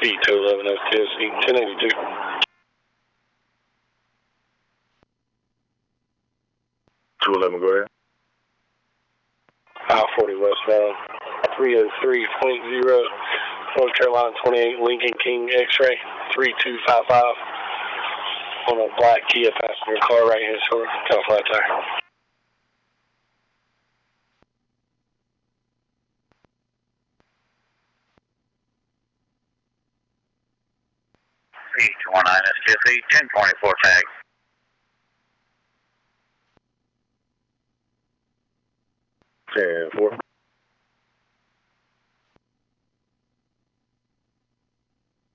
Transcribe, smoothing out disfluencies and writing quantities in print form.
B211 STSC 1082. Go ahead. I-40 westbound, 303.0, North Carolina 28, Lincoln King X-ray, 3255, on a black Kia passenger car right hand shoulder, got a flat tire. 319 STSC 1024 tag. 10-4.